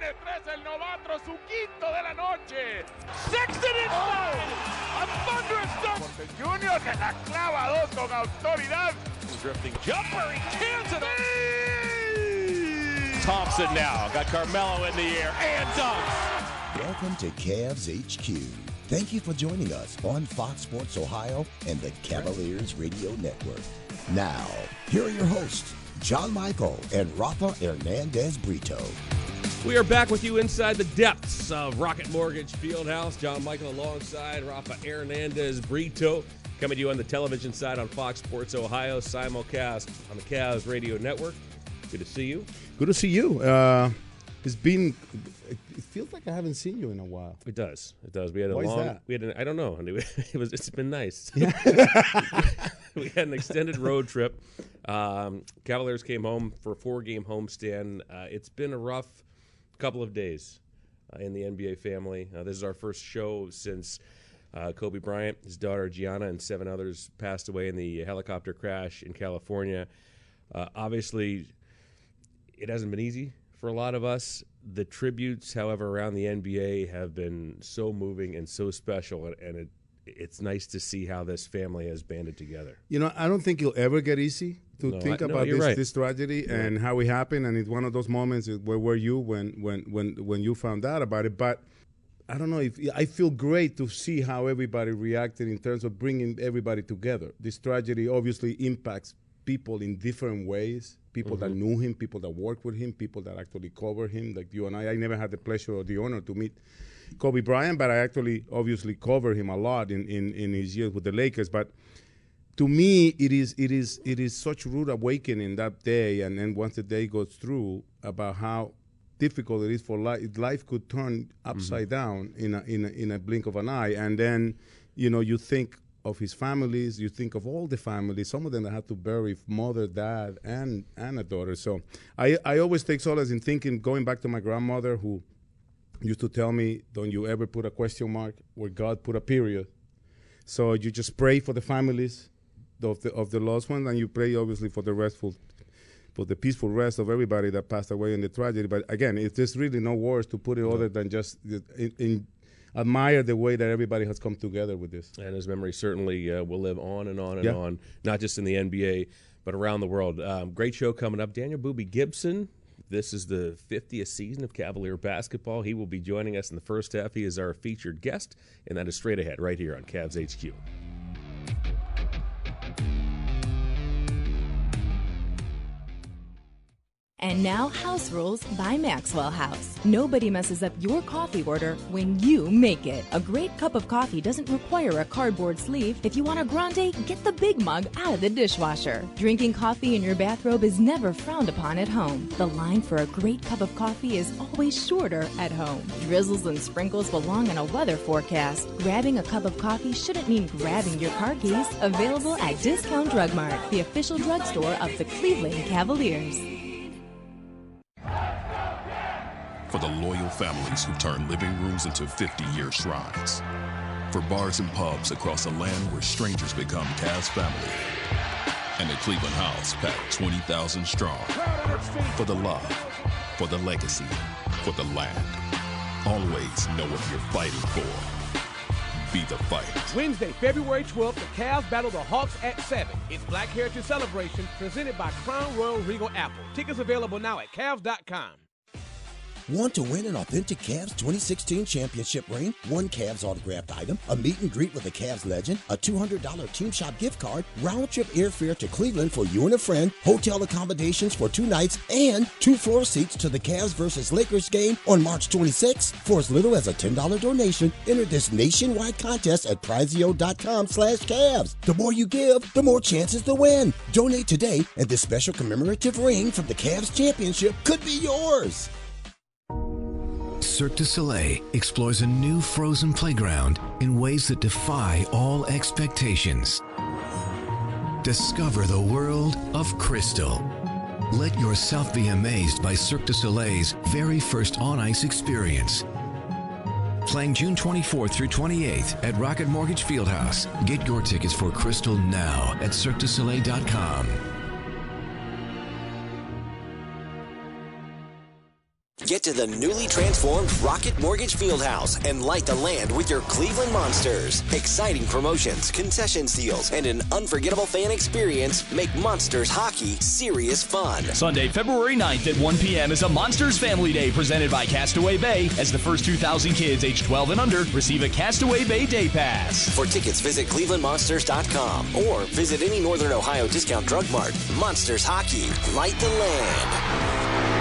Tiene 3 el novato, su quinto de la noche. Sexton inside. A thunderous dunk. Porter Jr. se la clava 2 con autoridad. Drifting jumper. He cans it up. Thompson now got Carmelo in the air and dunks. Welcome to Cavs HQ. Thank you for joining us on Fox Sports Ohio and the Cavaliers Radio Network. Now, here are your hosts, John Michael and Rafa Hernandez Brito. We are back with you inside the depths of Rocket Mortgage Fieldhouse. John Michael alongside Rafa Hernandez Brito. Coming to you on the television side on Fox Sports Ohio, simulcast on the Cavs Radio Network. Good to see you. Good to see you. It feels like I haven't seen you in a while. It does. It does. We had a Why long. is that? I don't know. It's been nice. We had an extended road trip. Cavaliers came home for a 4-game homestand. It's been a rough couple of days in the NBA family. This is our first show since Kobe Bryant, his daughter Gianna, and 7 others passed away in the helicopter crash in California. Obviously, it hasn't been easy for a lot of us. The tributes, however, around the NBA have been so moving and so special, and it's nice to see how this family has banded together. You know, I don't think it'll ever get easy to think about this tragedy and how it happened. And it's one of those moments where were you when you found out about it. But I don't know if I feel great to see how everybody reacted in terms of bringing everybody together. This tragedy obviously impacts people in different ways. People that knew him, people that worked with him, people that actually covered him, like you and I. I never had the pleasure or the honor to meet Kobe Bryant, but I actually obviously covered him a lot in his years with the Lakers. But to me, it is such rude awakening that day, and then once the day goes through, about how difficult it is for life. Life could turn upside down in a blink of an eye, and then you think of his families, you think of all the families, some of them that had to bury mother, dad, and a daughter. So I always take solace in thinking, going back to my grandmother, who used to tell me, don't you ever put a question mark where God put a period. So you just pray for the families of the lost ones, and you pray obviously for the peaceful rest of everybody that passed away in the tragedy. But again, there's really no words to put it other than just admire the way that everybody has come together with this. And his memory certainly will live on and on and on, not just in the NBA, but around the world. Great show coming up. Daniel Boobie Gibson, this is the 50th season of Cavalier basketball. He will be joining us in the first half. He is our featured guest, and that is straight ahead right here on Cavs HQ. And now, House Rules by Maxwell House. Nobody messes up your coffee order when you make it. A great cup of coffee doesn't require a cardboard sleeve. If you want a grande, get the big mug out of the dishwasher. Drinking coffee in your bathrobe is never frowned upon at home. The line for a great cup of coffee is always shorter at home. Drizzles and sprinkles belong in a weather forecast. Grabbing a cup of coffee shouldn't mean grabbing your car keys. Available at Discount Drug Mart, the official drugstore of the Cleveland Cavaliers. For the loyal families who turn living rooms into 50-year shrines. For bars and pubs across a land where strangers become Cavs family. And the Cleveland House packed 20,000 strong. For the love, for the legacy, for the land. Always know what you're fighting for. Be the fight. Wednesday, February 12th, the Cavs battle the Hawks at 7. It's Black Heritage Celebration presented by Crown Royal Regal Apple. Tickets available now at Cavs.com. Want to win an authentic Cavs 2016 championship ring, one Cavs autographed item, a meet and greet with a Cavs legend, a $200 Team Shop gift card, round-trip airfare to Cleveland for you and a friend, hotel accommodations for 2 nights, and 2 floor seats to the Cavs versus Lakers game on March 26th? For as little as a $10 donation, enter this nationwide contest at Prizeo.com/Cavs. The more you give, the more chances to win. Donate today, and this special commemorative ring from the Cavs championship could be yours. Cirque du Soleil explores a new frozen playground in ways that defy all expectations. Discover the world of Crystal. Let yourself be amazed by Cirque du Soleil's very first on-ice experience. Playing June 24th through 28th at Rocket Mortgage Fieldhouse. Get your tickets for Crystal now at CirqueDuSoleil.com. Get to the newly transformed Rocket Mortgage Fieldhouse and light the land with your Cleveland Monsters. Exciting promotions, concession deals, and an unforgettable fan experience make Monsters hockey serious fun. Sunday, February 9th at 1 p.m. is a Monsters Family Day presented by Castaway Bay as the first 2,000 kids aged 12 and under receive a Castaway Bay Day Pass. For tickets, visit clevelandmonsters.com or visit any Northern Ohio discount drug mart. Monsters hockey, light the land.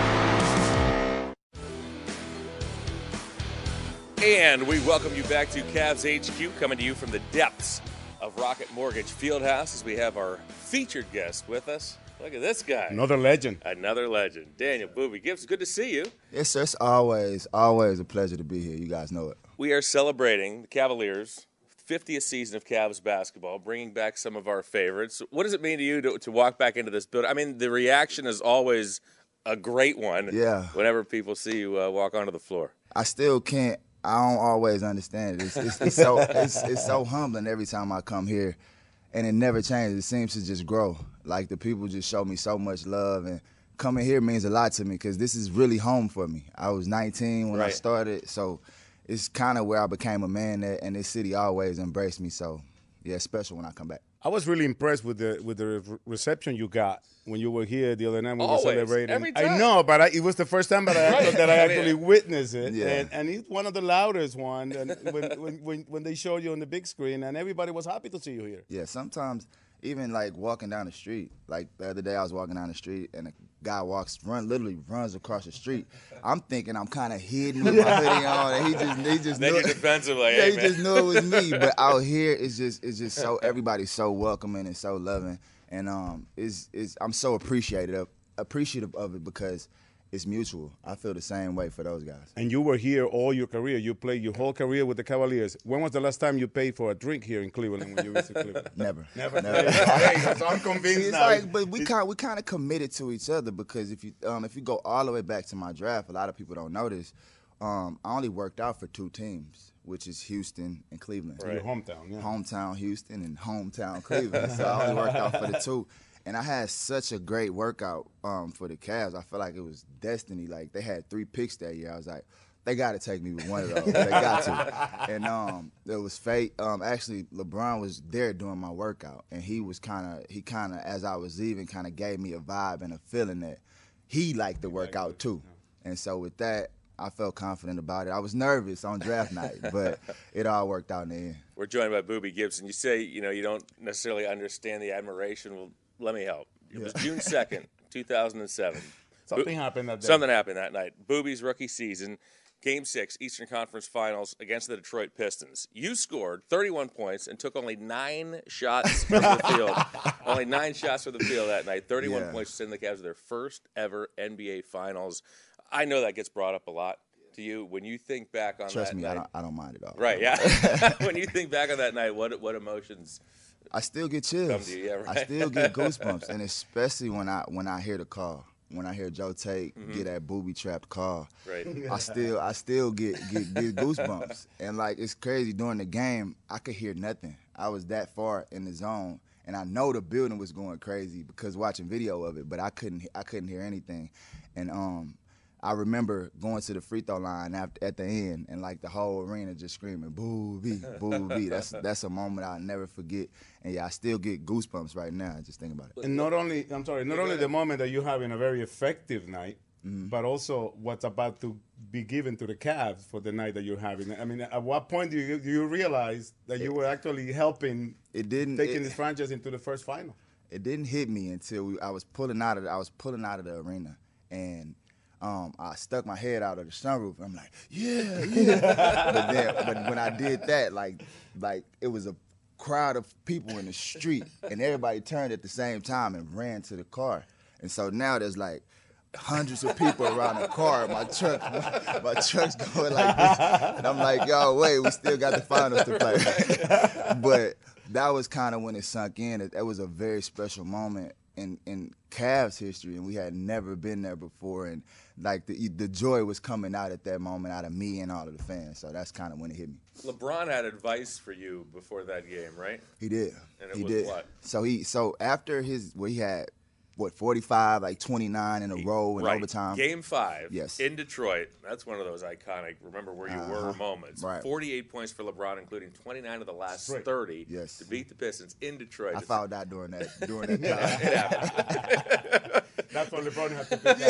And we welcome you back to Cavs HQ, coming to you from the depths of Rocket Mortgage Fieldhouse as we have our featured guest with us. Look at this guy. Another legend. Another legend. Daniel Boobie Gibbs, good to see you. Yes, sir. It's always a pleasure to be here. You guys know it. We are celebrating the Cavaliers' 50th season of Cavs basketball, bringing back some of our favorites. What does it mean to you to walk back into this building? I mean, the reaction is always a great one whenever people see you walk onto the floor. I still can't. I don't always understand it. It's so humbling every time I come here, and it never changes. It seems to just grow. Like, the people just show me so much love, and coming here means a lot to me because this is really home for me. I was 19 when I started, so it's kind of where I became a man at, and this city always embraced me. So, yeah, it's special when I come back. I was really impressed with the reception you got when you were here the other night when we were celebrating. Every time. I know, but it was the first time that I actually witnessed it. Yeah. And it's one of the loudest ones when they showed you on the big screen, and everybody was happy to see you here. Yeah, sometimes even like walking down the street. Like the other day I was walking down the street and a guy literally runs across the street. I'm thinking I'm kind of hidden with my hoodie on, and he just then knew you're defensive, like, yeah, hey, he man. just knew it was me. But out here it's just so everybody's so welcoming and so loving, and I'm so appreciative of it because it's mutual. I feel the same way for those guys. And you were here all your career. You played your whole career with the Cavaliers. When was the last time you paid for a drink here in Cleveland when you visited Cleveland? Never. So I'm convinced now. But we kind of committed to each other because if you go all the way back to my draft, a lot of people don't know this. I only worked out for 2 teams, which is Houston and Cleveland. Right. Your hometown, yeah. Hometown Houston and hometown Cleveland. So I only worked out for the 2. And I had such a great workout for the Cavs. I felt like it was destiny. Like, they had 3 picks that year. I was like, they got to take me with one of those. They got to. And it was fate. Actually, LeBron was there doing my workout, and he kind of, as I was leaving, kind of gave me a vibe and a feeling that he liked the workout too. And so with that, I felt confident about it. I was nervous on draft night, but it all worked out in the end. We're joined by Boobie Gibson. You say, you don't necessarily understand the admiration. Well, let me help. It was June 2nd, 2007. Something happened that day. Something happened that night. Boobie's rookie season, Game 6, Eastern Conference Finals against the Detroit Pistons. You scored 31 points and took only 9 shots from the field. Only 9 shots from the field that night. 31 points to send the Cavs to their first ever NBA Finals. I know that gets brought up a lot to you. When you think back on Trust that me, night. I don't mind it all. Right, yeah. When you think back on that night, what emotions I still get chills. come to you? Yeah, right. I still get goosebumps, and especially when I hear the call. When I hear Joe Tate get that booby-trapped call, right. I still get goosebumps. And, like, it's crazy. During the game, I could hear nothing. I was that far in the zone, and I know the building was going crazy because watching video of it, but I couldn't hear anything. And I remember going to the free throw line at the end, and like the whole arena just screaming, "Boobie, Boobie." That's a moment I'll never forget. And yeah, I still get goosebumps right now just thinking about it. And not only the moment that you're having a very effective night, but also what's about to be given to the Cavs for the night that you're having. I mean, at what point do you realize that you were actually helping taking this franchise into the first final? It didn't hit me until I was pulling out of the arena, and I stuck my head out of the sunroof, and I'm like, yeah. but when I did that, like it was a crowd of people in the street, and everybody turned at the same time and ran to the car. And so now there's like hundreds of people around the car. My truck's going like this, and I'm like, yo, wait, we still got the finals to play. But that was kind of when it sunk in. It was a very special moment in Cavs history, and we had never been there before, and like the joy was coming out at that moment out of me and all of the fans. So that's kind of when it hit me. LeBron had advice for you before that game, right? He did. And it was what? So after he had 45, like 29 in a row in overtime. Game 5 yes. in Detroit. That's one of those iconic, remember where you were moments. Right. 48 points for LeBron, including 29 of the last 30 to beat the Pistons in Detroit. I found out during that time. It happened. That's when LeBron had to pick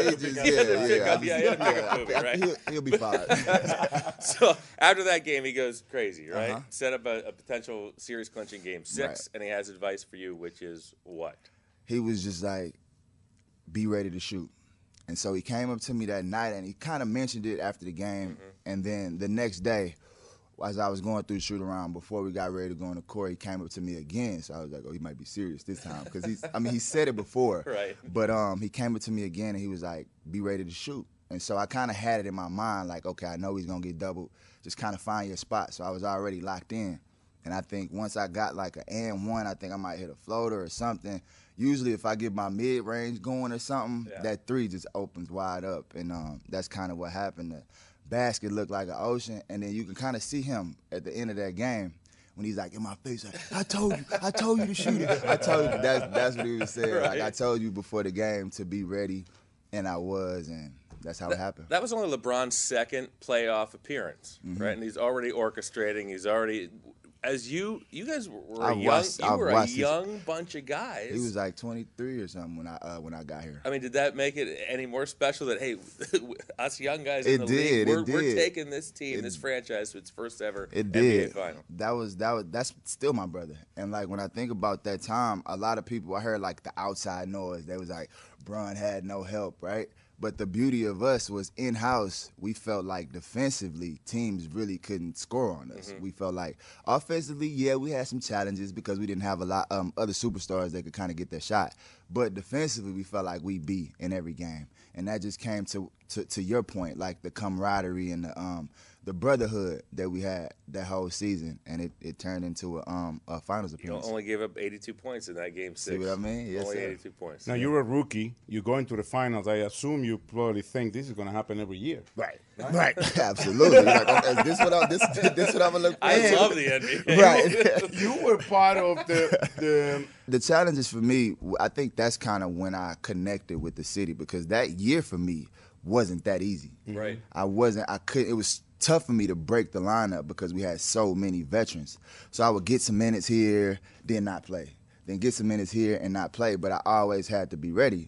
He'll be fine. So after that game, he goes crazy, right? Set up a potential series clinching game 6, and he has advice for you, which is what? He was just like, be ready to shoot. And so he came up to me that night, and he kind of mentioned it after the game. And then the next day, as I was going through the shoot-around, before we got ready to go on the court, he came up to me again. So I was like, oh, he might be serious this time. Because he said it before. Right. But he came up to me again, and he was like, be ready to shoot. And so I kind of had it in my mind, like, okay, I know he's going to get doubled. Just kind of find your spot. So I was already locked in. And I think once I got like an and one, I think I might hit a floater or something. Usually if I get my mid-range going or something, that 3 just opens wide up. And that's kind of what happened. The basket looked like an ocean. And then you can kind of see him at the end of that game when he's like in my face, like, I told you to shoot it. I told you. That's what he was saying. Like, I told you before the game to be ready, and I was, and that's how it happened. That was only LeBron's second playoff appearance, right? And he's already orchestrating. He's already... As you guys were a young bunch of guys. He was like 23 or something when I got here. I mean, did that make it any more special that, hey, us young guys in the league, we're taking this team, this franchise to its first ever NBA final? That's still my brother. And like when I think about that time, a lot of people, I heard like the outside noise. They was like, Bron had no help, right? But the beauty of us was in-house, we felt like defensively, teams really couldn't score on us. We felt like offensively, we had some challenges because we didn't have a lot other superstars that could kind of get their shot. But defensively, we felt like we beat in every game. And that just came to your point, like the camaraderie and the brotherhood that we had that whole season, and it turned into a finals appearance. You only gave up 82 points in that game 6. See what I mean? Yes, only sir. 82 points. Now, you're a rookie. You go into the finals. I assume you probably think this is going to happen every year. Right. Absolutely. Like, okay, this what I'm going to look for. I love the NBA. Right. You were part of the challenges for me. I think that's kind of when I connected with the city, because that year for me wasn't that easy. Right. It was tough for me to break the lineup because we had so many veterans. So I would get some minutes here, then not play. Then get some minutes here and not play. But I always had to be ready.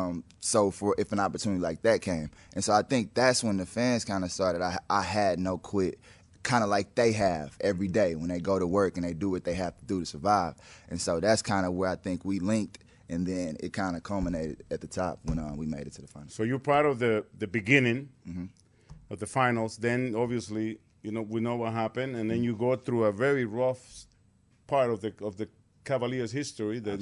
So if an opportunity like that came. And so I think that's when the fans kind of started. I had no quit, kind of like they have every day when they go to work and they do what they have to do to survive. And so that's kind of where I think we linked. And then it kind of culminated at the top when we made it to the finals. So you're part of the beginning of the finals. Then, obviously, we know what happened. And then you go through a very rough part of the Cavaliers' history, the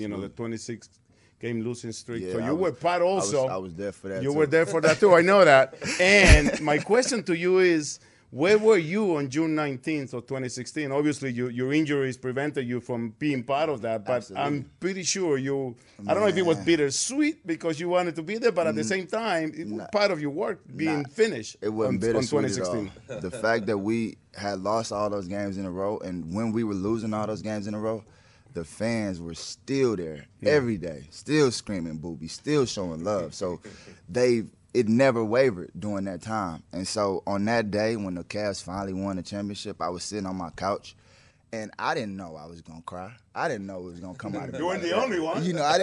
26-game losing streak. Yeah, so you were part also. I was there for that, You were there for that, too. I know that. And my question to you is, where were you on June 19th of 2016? Obviously, your injuries prevented you from being part of that, but absolutely. I'm pretty sure I don't know if it was bittersweet because you wanted to be there, but at the same time, it was part of your work being finished. It wasn't bittersweet on 2016. At all. The fact that we had lost all those games in a row, and when we were losing all those games in a row, the fans were still there every day, still screaming booby, still showing love. So it never wavered during that time. And so on that day when the Cavs finally won the championship, I was sitting on my couch, and I didn't know I was going to cry. I didn't know it was going to come out of me. You weren't the only one.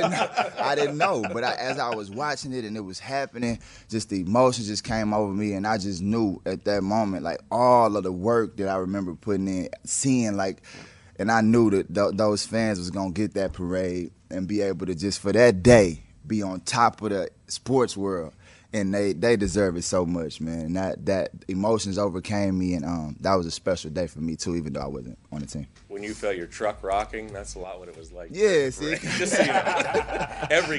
I didn't know. But as I was watching it and it was happening, just the emotions just came over me, and I just knew at that moment, like, all of the work that I remember putting in, seeing, like, and I knew that those fans was going to get that parade and be able to just, for that day, be on top of the sports world. And they deserve it so much, man. That emotions overcame me, and that was a special day for me too, even though I wasn't on the team. When you felt your truck rocking, that's a lot what it was like. Yeah, see, just so you know, every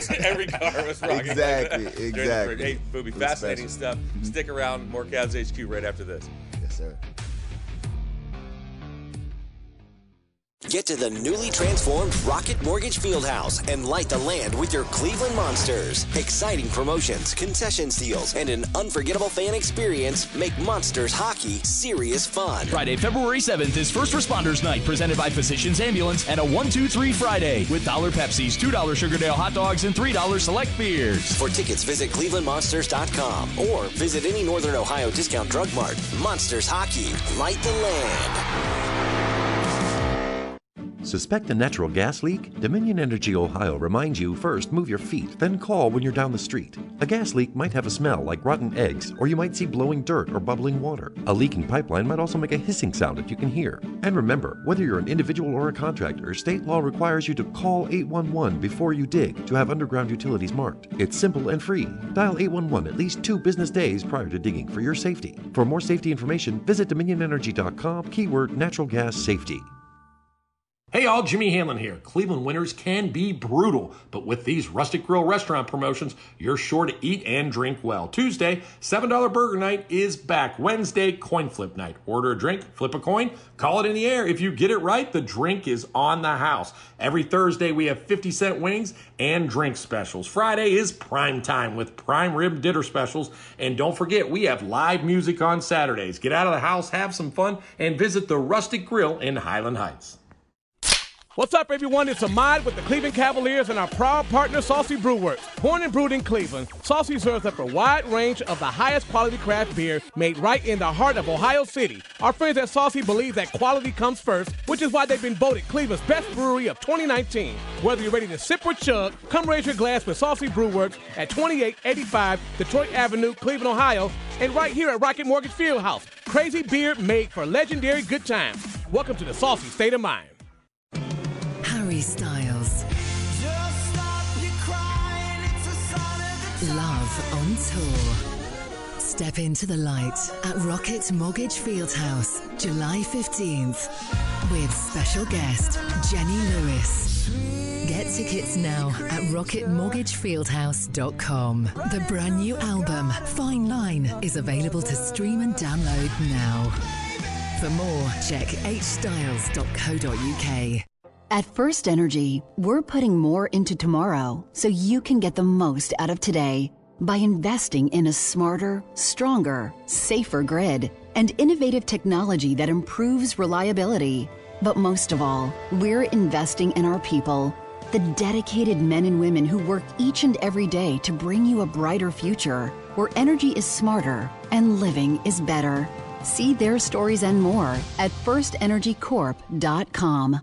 car was rocking. Exactly, like exactly. Hey, Booby, fascinating stuff. Stick around, more Cavs HQ right after this. Yes, sir. Get to the newly transformed Rocket Mortgage Fieldhouse and light the land with your Cleveland Monsters. Exciting promotions, concession deals, and an unforgettable fan experience make Monsters hockey serious fun. Friday, February 7th is First Responders Night, presented by Physicians Ambulance, and a 1-2-3 Friday with $1 Pepsis, $2 Sugardale hot dogs, and $3 select beers. For tickets, visit ClevelandMonsters.com or visit any Northern Ohio discount drug mart. Monsters hockey, light the land. Suspect a natural gas leak? Dominion Energy Ohio reminds you first move your feet, then call when you're down the street. A gas leak might have a smell like rotten eggs, or you might see blowing dirt or bubbling water. A leaking pipeline might also make a hissing sound that you can hear. And remember, whether you're an individual or a contractor, state law requires you to call 811 before you dig to have underground utilities marked. It's simple and free. Dial 811 at least 2 business days prior to digging for your safety. For more safety information, visit DominionEnergy.com, keyword natural gas safety. Hey all, Jimmy Hanlon here. Cleveland winters can be brutal, but with these Rustic Grill restaurant promotions, you're sure to eat and drink well. Tuesday, $7 burger night is back. Wednesday, coin flip night. Order a drink, flip a coin, call it in the air. If you get it right, the drink is on the house. Every Thursday, we have 50-cent wings and drink specials. Friday is prime time with prime rib dinner specials. And don't forget, we have live music on Saturdays. Get out of the house, have some fun, and visit the Rustic Grill in Highland Heights. What's up, everyone? It's Ahmad with the Cleveland Cavaliers and our proud partner, Saucy Brewworks. Born and brewed in Cleveland, Saucy serves up a wide range of the highest quality craft beer made right in the heart of Ohio City. Our friends at Saucy believe that quality comes first, which is why they've been voted Cleveland's best brewery of 2019. Whether you're ready to sip or chug, come raise your glass with Saucy Brewworks at 2885 Detroit Avenue, Cleveland, Ohio, and right here at Rocket Mortgage Fieldhouse. Crazy beer made for legendary good times. Welcome to the Saucy State of Mind. Harry Styles. Love on tour. Step into the light at Rocket Mortgage Fieldhouse, July 15th, with special guest Jenny Lewis. Get tickets now at rocketmortgagefieldhouse.com. The brand new album, Fine Line, is available to stream and download now. For more, check hstyles.co.uk. At First Energy, we're putting more into tomorrow so you can get the most out of today by investing in a smarter, stronger, safer grid and innovative technology that improves reliability. But most of all, we're investing in our people, the dedicated men and women who work each and every day to bring you a brighter future where energy is smarter and living is better. See their stories and more at firstenergycorp.com.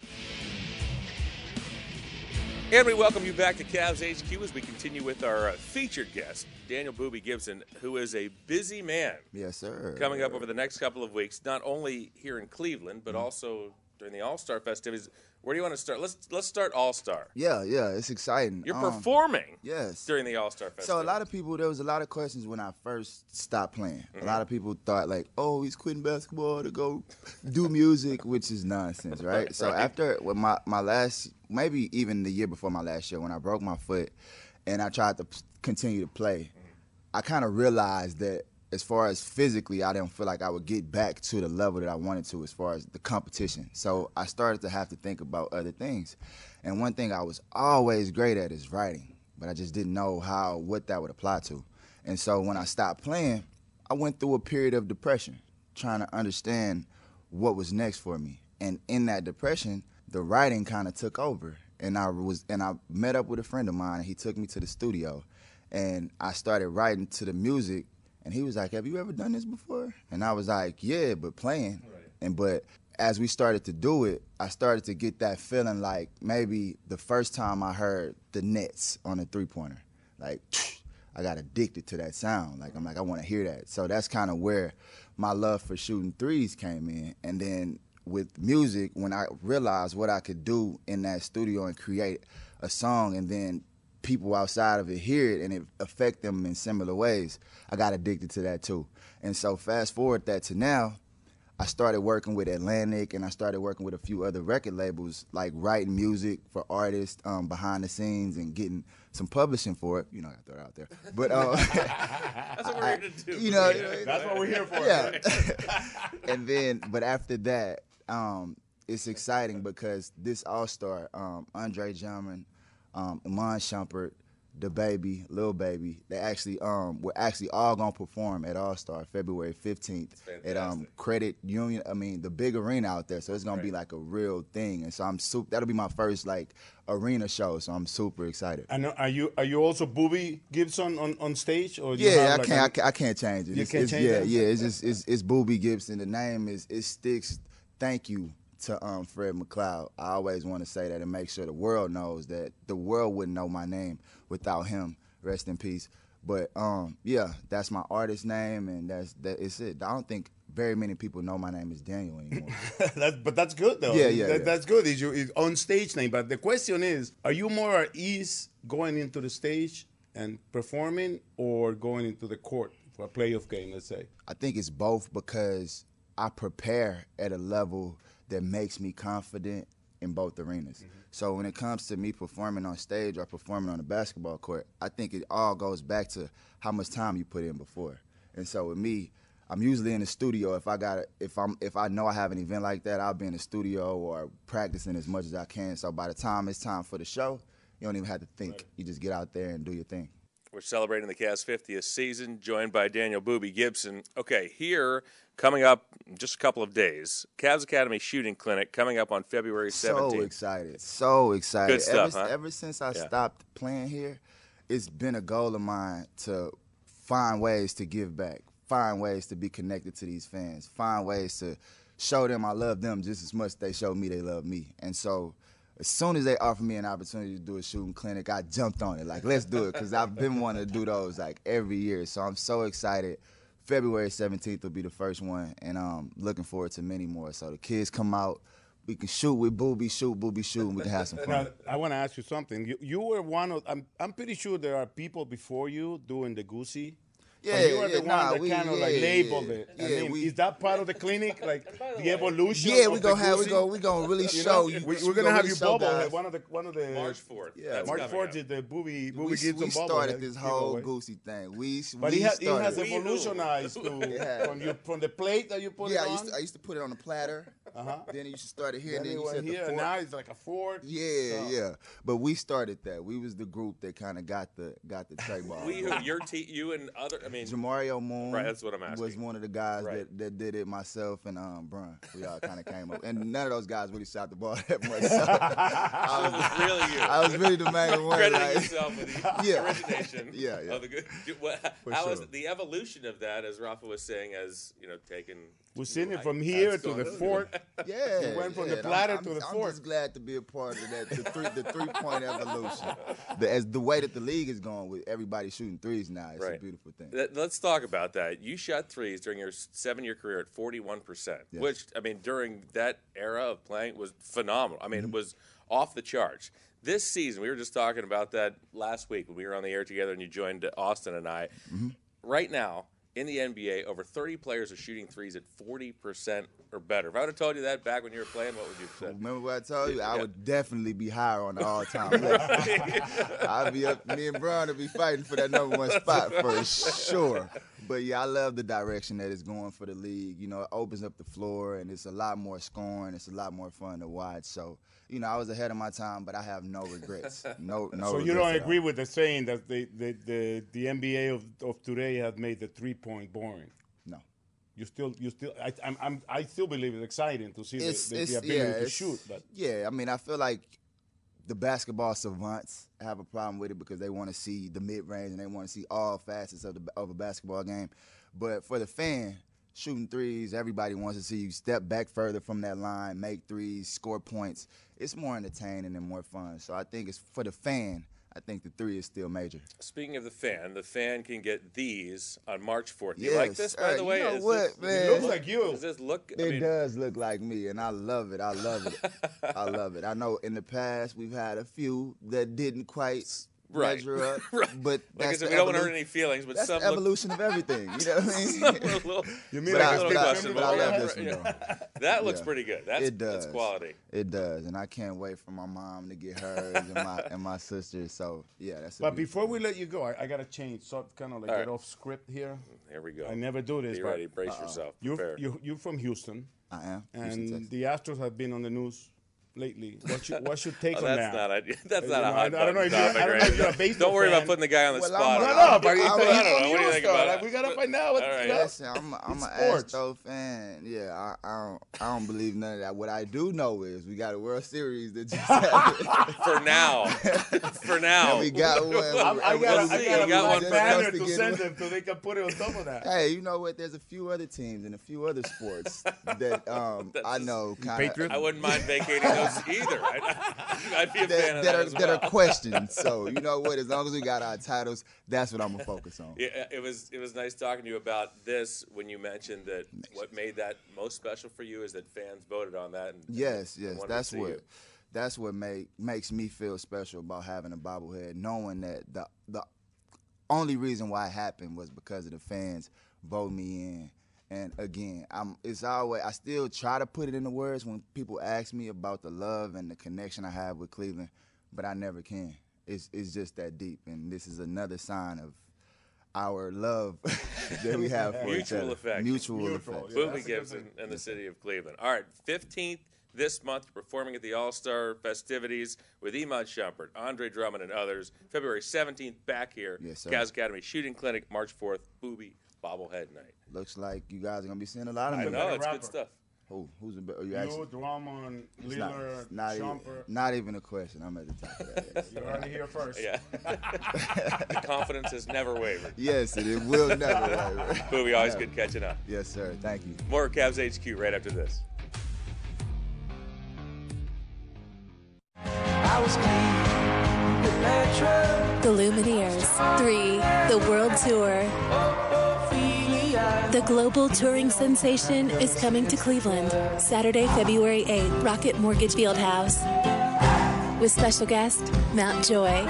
And we welcome you back to Cavs HQ as we continue with our featured guest, Daniel Boobie Gibson, who is a busy man. Yes, sir. Coming up over the next couple of weeks, not only here in Cleveland, but also during the All-Star festivities. Where do you want to start? Let's start All-Star. Yeah, it's exciting. You're performing during the All-Star festival. So a lot of people, there was a lot of questions when I first stopped playing. Mm-hmm. A lot of people thought like, oh, he's quitting basketball to go do music, which is nonsense, right? So after my last, maybe even the year before my last year, when I broke my foot and I tried to continue to play, I kind of realized that as far as physically, I didn't feel like I would get back to the level that I wanted to as far as the competition. So I started to have to think about other things. And one thing I was always great at is writing, but I just didn't know what that would apply to. And so when I stopped playing, I went through a period of depression, trying to understand what was next for me. And in that depression, the writing kind of took over. And I met up with a friend of mine, and he took me to the studio. And I started writing to the music. And he was like, have you ever done this before? And I was like, yeah, but playing. Right. But as we started to do it, I started to get that feeling like maybe the first time I heard the Nets on a three-pointer, like I got addicted to that sound. Like I'm like, I want to hear that. So that's kind of where my love for shooting threes came in. And then with music, when I realized what I could do in that studio and create a song and then people outside of it hear it and it affect them in similar ways, I got addicted to that too. And so fast forward that to now, I started working with Atlantic and I started working with a few other record labels, like writing music for artists behind the scenes and getting some publishing for it. You know, I throw it out there. But that's what we're here to do. You know, that's what we're here for. Yeah. And then, but after that, it's exciting because this All-Star, Andre Drummond, Iman Shumpert, the baby, Lil Baby, they actually we're actually all gonna perform at All-Star February 15th at Credit Union. I mean, the big arena out there, so it's gonna be like a real thing. And so that'll be my first like arena show, so I'm super excited. I know. Are you also Boobie Gibson on stage? Or I can't change it. You can't change it. Yeah. It's Boobie Gibson. The name it sticks. Thank you to Fred McLeod. I always want to say that and make sure the world knows that the world wouldn't know my name without him. Rest in peace. But yeah, that's my artist name, and it's it. I don't think very many people know my name is Daniel anymore. But that's good though. Yeah. That's good. It's your on stage name. But the question is, are you more at ease going into the stage and performing, or going into the court for a playoff game? Let's say. I think it's both because I prepare at a level that makes me confident in both arenas. Mm-hmm. So when it comes to me performing on stage or performing on a basketball court, I think it all goes back to how much time you put in before. And so with me, I'm usually in the studio. If I know I have an event like that, I'll be in the studio or practicing as much as I can. So by the time it's time for the show, you don't even have to think. Right. You just get out there and do your thing. We're celebrating the Cavs' 50th season, joined by Daniel Boobie Gibson. Okay, here, coming up in just a couple of days, Cavs Academy Shooting Clinic coming up on February 17th. So excited. Good stuff, Ever since I stopped playing here, it's been a goal of mine to find ways to give back, find ways to be connected to these fans, find ways to show them I love them just as much as they show me they love me. And so as soon as they offered me an opportunity to do a shooting clinic, I jumped on it. Like, let's do it, because I've been wanting to do those, like, every year. So I'm so excited. February 17th will be the first one, and I'm looking forward to many more. So the kids come out. We can shoot with Boobie, and we can have some fun. Now, I want to ask you something. You were one of, I'm pretty sure there are people before you doing the Goosey. Yeah, you are the one that kind of like labeled it. Yeah, I mean, is that part of the clinic, like the evolution? Yeah, we gonna really show you. We're gonna have you bobblehead. One of the March 4th. Yeah, March 4th is the Boobie Gibson bobblehead. We started this whole Goosey thing. But it has evolutionized from the plate that you put it on. I used to put it on the platter. Then you started here, and then you said the fork. Now it's like a fork. Yeah. But we started that. We was the group that kind of got the tray ball. You and other. I mean, Jamario Moon, right, that's what I'm asking. was one of the guys that did it. Myself and Brun, we all kind of came up, and none of those guys really shot the ball that much. So I was really the main one. Crediting yourself with the origination. Yeah. Of the good. How is the evolution of that, as Rafa was saying, as taken? We're seeing it from here to the fork. Yeah, it went from the platter to the fork. I'm just glad to be a part of that. The 3-point evolution. As the way that the league is going with everybody shooting threes now, it's a beautiful thing. Let's talk about that. You shot threes during your 7-year career at 41%, which, I mean, during that era of playing was phenomenal. I mean, it was off the charts. This season, we were just talking about that last week when we were on the air together and you joined Austin and I. Right now, in the NBA, over 30 players are shooting threes at 40% or better. If I would have told you that back when you were playing, what would you have said? Remember what I told you? I would definitely be higher on the all-time list. I'd be up. Me and Brian would be fighting for that #1 spot for sure. But yeah, I love the direction that it's going for the league. It opens up the floor, and it's a lot more scoring. It's a lot more fun to watch. So, I was ahead of my time, but I have no regrets. No. So you don't agree with the saying that the NBA of today has made the 3-point boring? No. You still. I still believe it's exciting to see the ability to shoot. But yeah, I mean, I feel like the basketball savants have a problem with it because they want to see the mid-range and they want to see all facets of a basketball game. But for the fan, shooting threes, everybody wants to see you step back further from that line, make threes, score points. It's more entertaining and more fun. So I think it's for the fan. I think the 3 is still major. Speaking of the fan can get these on March 4th. You like this, by the way? You know what, man? It looks like you. Does this look? It does look like me, and I love it. I love it. I know in the past we've had a few that didn't quite measure up, but like I said, we don't want to hurt any feelings. But that's some the evolution of everything. You know what I mean? You mean but like I love this one though. That looks pretty good. That's quality. It does, and I can't wait for my mom to get hers and my sister. So yeah, that's. But before we let you go, I gotta change, so kind of like get off script here. Here we go. I never do this. Be ready. Brace yourself. You're from Houston. I am. And the Astros have been on the news lately. What's your take on that? That's not a hot I don't know if you're a baseball Don't worry fan. about putting the guy on the spot. But I don't know. What do you think about it? We got to find out. Listen, I'm an Astro fan. Yeah, I don't believe none of that. What I do know is we got a World Series that just happened. For now. For now. And we got one. I got one for banner to send them so they can put it on top of that. Hey, you know what? There's a few other teams and a few other sports that I know kind of. I wouldn't mind vacating those either. I'd be a fan of that as well. That are questioned. So you know what? As long as we got our titles, that's what I'm gonna focus on. Yeah, it was nice talking to you about this when you mentioned that what made that most special for you is that fans voted on that. And yes, that's what makes me feel special about having a bobblehead, knowing that the only reason why it happened was because of the fans vote me in. And again, I still try to put it into words when people ask me about the love and the connection I have with Cleveland, but I never can. It's just that deep, and this is another sign of our love that we have for each other. Mutual effect. Boobie Gibson and the city of Cleveland. All right, 15th this month, performing at the All-Star festivities with Iman Shumpert, Andre Drummond, and others. February 17th, back here, Cavs Academy Shooting Clinic, March 4th, Boobie Bobblehead Night. Looks like you guys are going to be seeing a lot of I them. know, it's good stuff. Who's the better? You, Drummond, Lillard, Shumpert. Not even a question. I'm at the top of that. You heard it here first. Yeah. The confidence has never wavered. Yes, and it will never waver. Boobie, always good catching up. Yes, sir. Thank you. More Cavs HQ right after this. The Lumineers 3, the World Tour. The global touring sensation is coming to Cleveland, Saturday, February 8th, Rocket Mortgage Fieldhouse. With special guest, Mount Joy.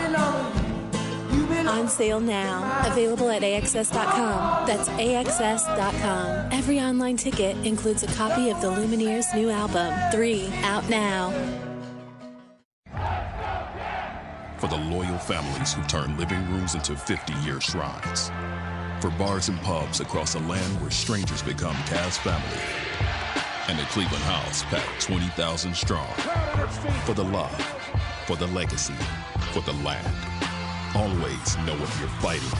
On sale now. Available at AXS.com. That's AXS.com. Every online ticket includes a copy of the Lumineers' new album, 3, out now. For the loyal families who turn living rooms into 50-year shrines. For bars and pubs across a land where strangers become Cavs family. And the Cleveland House packed 20,000 strong. For the love, for the legacy, for the land. Always know what you're fighting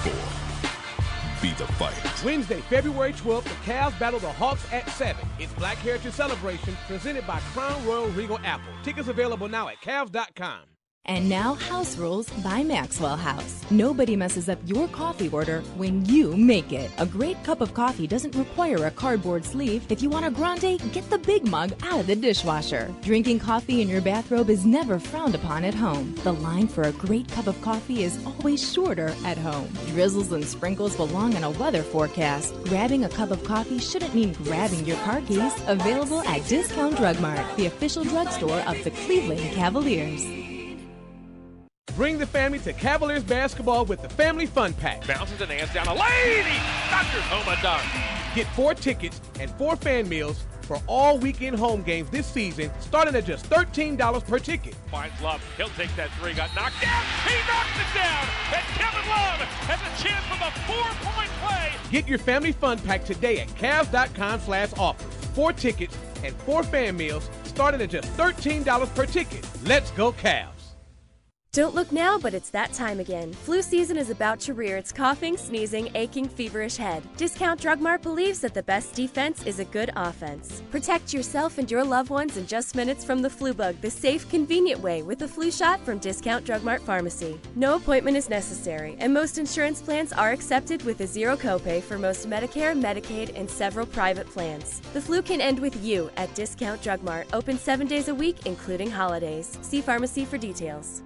for. Be the fight. Wednesday, February 12th, the Cavs battle the Hawks at 7. It's Black Heritage Celebration presented by Crown Royal Regal Apple. Tickets available now at Cavs.com. And now House Rules by Maxwell House. Nobody messes up your coffee order when you make it. A great cup of coffee doesn't require a cardboard sleeve. If you want a grande, get the big mug out of the dishwasher. Drinking coffee in your bathrobe is never frowned upon at home. The line for a great cup of coffee is always shorter at home. Drizzles and sprinkles belong in a weather forecast. Grabbing a cup of coffee shouldn't mean grabbing your car keys. Available at Discount Drug Mart, the official drugstore of the Cleveland Cavaliers. Bring the family to Cavaliers basketball with the Family Fun Pack. Bounces and hands down a lady. Doctor's home a dunk. Get 4 tickets and 4 fan meals for all weekend home games this season, starting at just $13 per ticket. Finds Love. He'll take that 3. Got knocked down. He knocks it down. And Kevin Love has a chance for the 4-point play. Get your Family Fun Pack today at Cavs.com/offers. 4 tickets and 4 fan meals, starting at just $13 per ticket. Let's go Cavs. Don't look now, but it's that time again. Flu season is about to rear its coughing, sneezing, aching, feverish head. Discount Drug Mart believes that the best defense is a good offense. Protect yourself and your loved ones in just minutes from the flu bug the safe, convenient way with a flu shot from Discount Drug Mart Pharmacy. No appointment is necessary, and most insurance plans are accepted with a zero copay for most Medicare, Medicaid, and several private plans. The flu can end with you at Discount Drug Mart, open 7 days a week, including holidays. See pharmacy for details.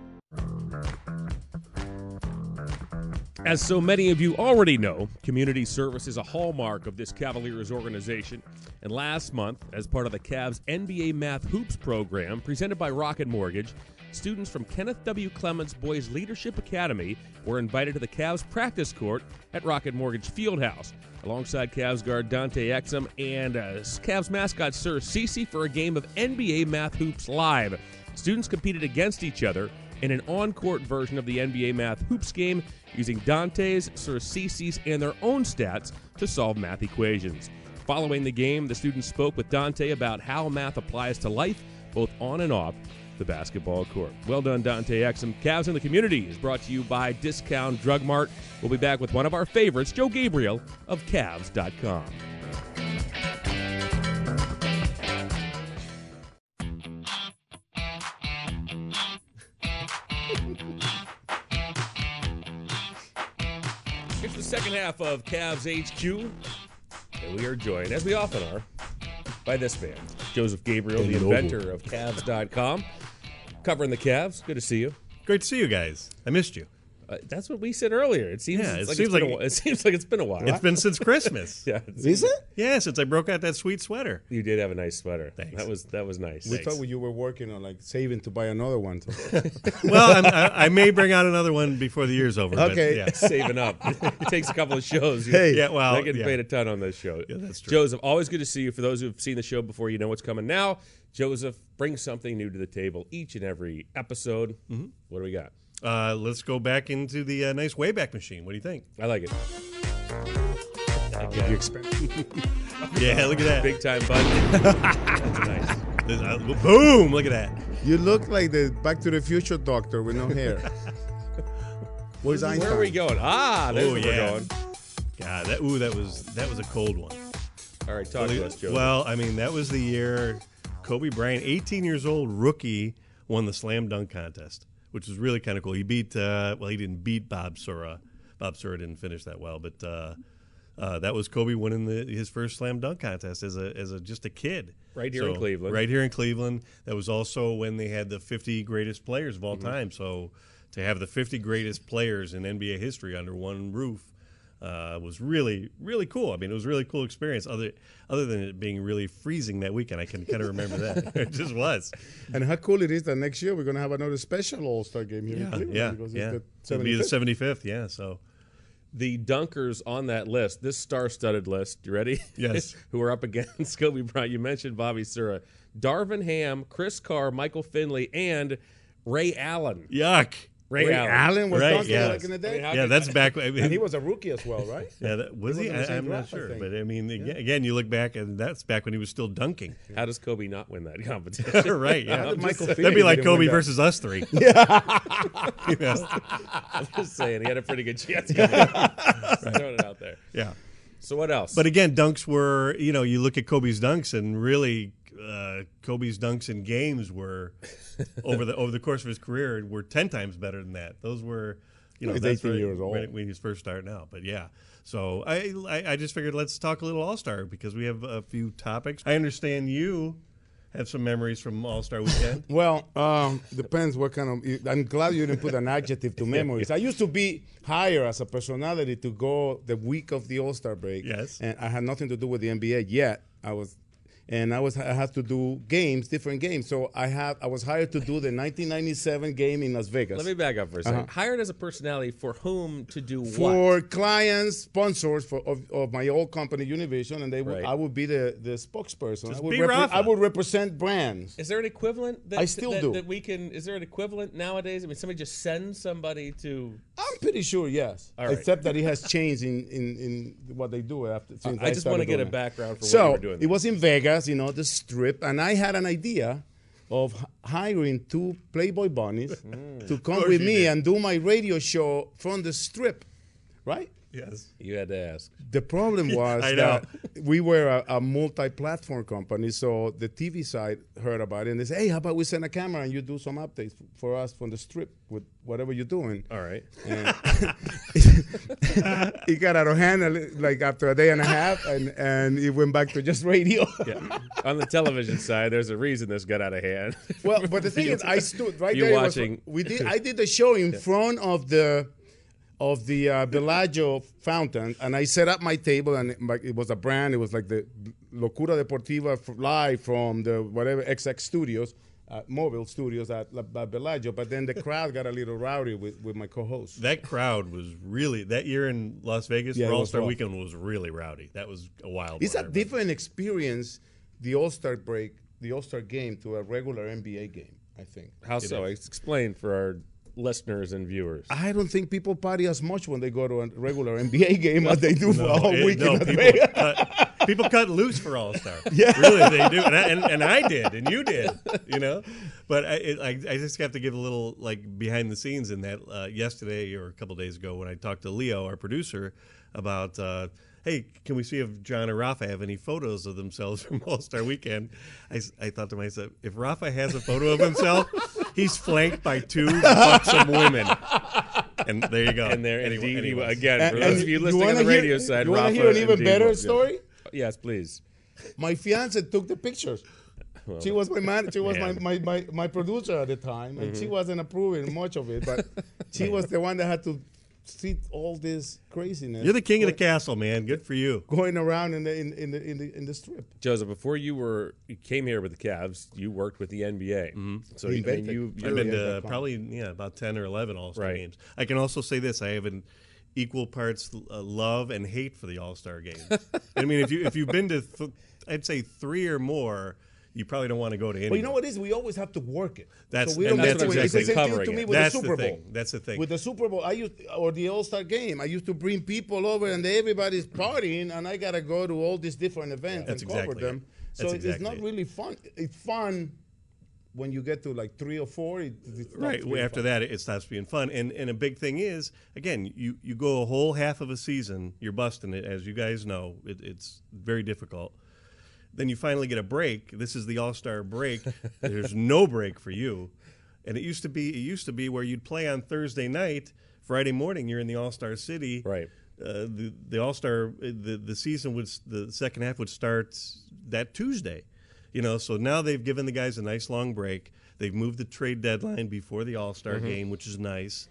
As so many of you already know, community service is a hallmark of this Cavaliers organization. And last month, as part of the Cavs NBA Math Hoops program presented by Rocket Mortgage, students from Kenneth W. Clements Boys Leadership Academy were invited to the Cavs practice court at Rocket Mortgage Fieldhouse, alongside Cavs guard Dante Exum and Cavs mascot Sir Cece for a game of NBA Math Hoops Live. Students competed against each other, and an on-court version of the NBA Math Hoops game using Dante's, Sir Cece's, and their own stats to solve math equations. Following the game, the students spoke with Dante about how math applies to life, both on and off the basketball court. Well done, Dante Exum. Cavs in the Community is brought to you by Discount Drug Mart. We'll be back with one of our favorites, Joe Gabriel of Cavs.com. It's the second half of Cavs HQ. And we are joined, as we often are, by this man, Joseph Gabriel, the inventor of Cavs.com, covering the Cavs. Good to see you. Great to see you guys. I missed you. That's what we said earlier. It seems like it's been a while. It's been since Christmas. Yeah, is it? Yeah, since I broke out that sweet sweater. You did have a nice sweater. Thanks. That was nice. We thought you were working on saving to buy another one. Well, I may bring out another one before the year's over. Okay, but, yeah. Saving up. It takes a couple of shows. Not getting paid a ton on this show. Yeah, that's true. Joseph, always good to see you. For those who've seen the show before, you know what's coming now. Joseph brings something new to the table each and every episode. Mm-hmm. What do we got? Let's go back into the nice Wayback Machine. What do you think? I like it. Did you expect? Yeah, look at that. Big time button. That's nice. Boom! Look at that. You look like the Back to the Future doctor with no hair. Where's Einstein? Where are we going? There's where we're going. God, that was a cold one. All right, talk to us, Joe. Well, I mean, that was the year Kobe Bryant, 18 years old, rookie, won the slam dunk contest, which was really kind of cool. He beat, he didn't beat Bob Sura. Bob Sura didn't finish that well, but that was Kobe winning his first slam dunk contest as just a kid. Right here in Cleveland. Right here in Cleveland. That was also when they had the 50 greatest players of all time. So to have the 50 greatest players in NBA history under one roof was really, really cool. I mean, it was a really cool experience. Other than it being really freezing that weekend, I can kind of remember that. It just was. And how cool it is that next year we're going to have another special All-Star game here in Cleveland. It'll be the 75th, yeah. So the dunkers on that list, this star-studded list, you ready? Yes. Who are up against Kobe Bryant. You mentioned Bobby Sura. Darvin Ham, Chris Carr, Michael Finley, and Ray Allen. Yuck. Ray Allen was dunking back in the day? Yeah, that's back. I mean, and he was a rookie as well, right? Yeah, was he? I'm not sure. But, I mean, again, you look back, and that's back when he was still dunking. How does Kobe not win that competition? Right, yeah. That'd be like Kobe versus us three. I'm just saying, he had a pretty good chance coming up. Just throwing it out there. Yeah. So what else? But again, dunks were, you look at Kobe's dunks, and really Kobe's dunks in games were over the course of his career were 10 times better than that. Those were, he's 18 years old when he was first starting out. But yeah, so I just figured let's talk a little All-Star because we have a few topics. I understand you have some memories from All-Star Weekend. Well, depends what kind of. I'm glad you didn't put an adjective to memories. I used to be hired as a personality to go the week of the All-Star break. Yes, and I had nothing to do with the NBA yet. I had to do different games. So I was hired to do the 1997 game in Las Vegas. Let me back up for a second. Hired as a personality for whom to do what? For clients, sponsors of my old company, Univision, and I would be the spokesperson. I would represent brands. Is there an equivalent? I still do. That we can. Is there an equivalent nowadays? I mean, somebody just sends somebody to. I'm pretty sure, yes. All right. Except that it has changed in what they do after. I just want to get a background for what you were doing. So it was in Vegas. The Strip, and I had an idea of hiring 2 Playboy bunnies to come with me and do my radio show from the Strip, right? Yes. You had to ask. The problem was that we were a multi-platform company, so the TV side heard about it, and they said, hey, how about we send a camera and you do some updates for us from the Strip with whatever you're doing. All right. And it got out of hand like after a day and a half, and it went back to just radio. Yeah. On the television side, there's a reason this got out of hand. Well, but the thing is, I stood right there. Watching. I did the show in front of the Bellagio fountain, and I set up my table, and it was a brand. It was like the Locura Deportiva live from the whatever XX Studios, mobile studios at Bellagio. But then the crowd got a little rowdy with my co-host. That crowd was really, that year in Las Vegas for All-Star Weekend was really rowdy. That was a wild. It's a different experience, the All-Star break, the All-Star game to a regular NBA game, I think. How so? Explain for our listeners and viewers. I don't think people party as much when they go to a regular NBA game as they do for a whole week. People cut loose for All-Star. Yeah. Really, they do. And I did, and you did, you know. But I just have to give a little, like, behind the scenes in that yesterday or a couple days ago when I talked to Leo, our producer, about, hey, can we see if John or Rafa have any photos of themselves from All-Star Weekend? I thought to myself, if Rafa has a photo of himself, he's flanked by 2 buxom women. And there you go. And there, anyway, again, for those of you listening on the radio side, you Rafa. Want to hear an even better story? Yes, please. My fiance took the pictures. Well, she was my man. She was my producer at the time, and she wasn't approving much of it. But she was the one that had to see all this craziness. You're the king of the castle, man. Good for you. Going around in the strip. Joseph, before you came here with the Cavs, you worked with the NBA. Mm-hmm. So I've been to probably about 10 or 11 All-Star games. I can also say this: I have an equal parts love and hate for the All-Star game. I mean, if you've been to, I'd say 3 or more, you probably don't want to go to any. Well, you know what it is? We always have to work it. That's so we don't have to exactly it's the same covering thing to me it. with That's the Super the Bowl. thing. That's the thing. With the Super Bowl, or the All-Star game, I used to bring people over, and everybody's partying, and I gotta go to all these different events and cover them. So it's not really fun. It's fun when you get to like 3 or 4. Right. After that, it stops being fun. And a big thing is, again, you go a whole half of a season, you're busting it, as you guys know. It's very difficult. Then you finally get a break. This is the All-Star break. There's no break for you. And it used to be where you'd play on Thursday night, Friday morning you're in the All-Star city. Right. The All-Star the season the second half would start that Tuesday. You know, so now they've given the guys a nice long break. They've moved the trade deadline before the All-Star game, which is nice.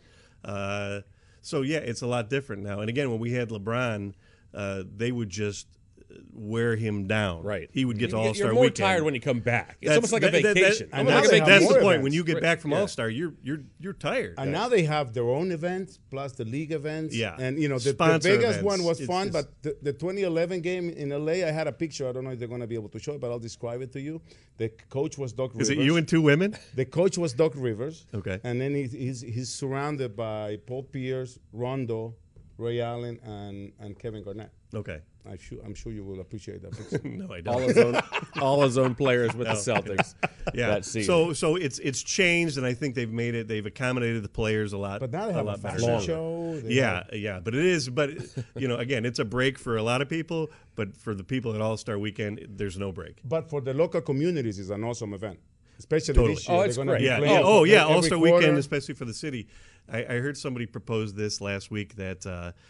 So yeah, it's a lot different now. And again, when we had LeBron, they would just wear him down. Right. He would get to All-Star You're more weekend. tired when you come back. It's almost like a vacation. That's the point. When you get back from All-Star, you're tired. And now they have their own events plus the league events. Yeah. And you know the Vegas one was fun, but the 2011 game in LA, I had a picture. I don't know if they're going to be able to show it, but I'll describe it to you. The coach was Doc Rivers. Is it you and 2 women? The coach was Doc Rivers. Okay. And then he's surrounded by Paul Pierce, Rondo, Ray Allen, and Kevin Garnett. Okay. I'm sure you will appreciate that picture. No, I don't. All his own players with the Celtics. Yeah. That season. So it's changed, and I think they've accommodated the players a lot. But now they have a fashion show. Yeah. But it is. But you know, again, it's a break for a lot of people. But for the people at All-Star Weekend, there's no break. But for the local communities, it's an awesome event. Especially this Oh, year. it's great. Yeah. All-Star Weekend, especially for the city. I heard somebody propose this last week that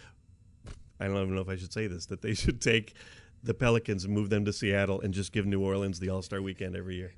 I don't even know if I should say this, that they should take the Pelicans and move them to Seattle and just give New Orleans the All-Star Weekend every year.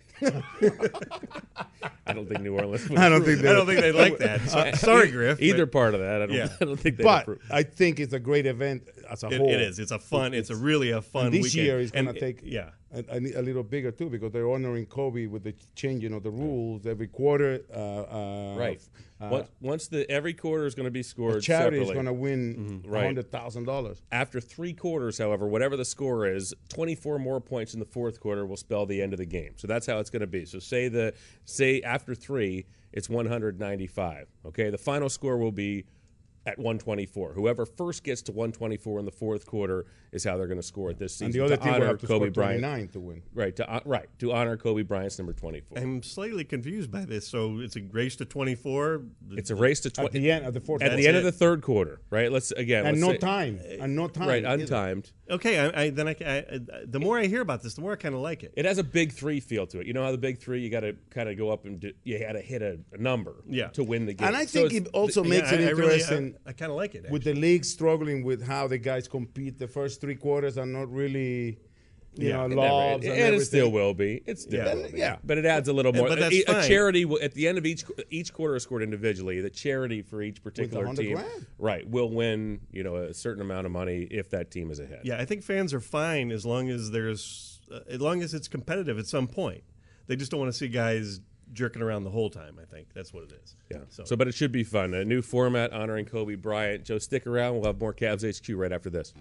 I don't think New Orleans would. I don't think they'd like that. Sorry, Griff. Either part of that, I don't think they'd approve. I think it's a great event as a whole. It is. It's a fun. It's really a fun and this weekend. Year is going to take a little bigger too, because they're honoring Kobe with the changing of the rules every quarter. Right. Once every quarter is going to be scored. The charity separately. is going to win $100,000. After 3 quarters, however, whatever the score is, 24 more points in the fourth quarter will spell the end of the game. So that's how it's going to be. So say after 3, it's 195. Okay, the final score will be at 124. Whoever first gets to 124 in the fourth quarter is how they're going to score it this season. And the other team will have to Kobe score 29 to win. Right, to honor Kobe Bryant's number 24. I'm slightly confused by this. So it's a race to 24. It's a race to 20 at the end of the fourth. At the end of the third quarter, right? Let's no time. Right, untimed. Okay, the more I hear about this, the more I kind of like it. It has a big 3 feel to it. You know how the big 3, you got to kind of go up and you got to hit a number to win the game. And I think it also makes it interesting. I kind of like it. Actually. With the league struggling with how the guys compete, the first 3 quarters are not really, lobs. And it still will be. It still will be. Yeah, but it adds a little more. But that's fine. A charity at the end of each quarter is scored individually. The charity for each particular team, right, will win. A certain amount of money if that team is ahead. Yeah, I think fans are fine as long as it's competitive at some point. They just don't want to see guys jerking around the whole time. I think that's what it is. Yeah. So, but it should be fun. A new format honoring Kobe Bryant. Joe, stick around. We'll have more Cavs HQ right after this.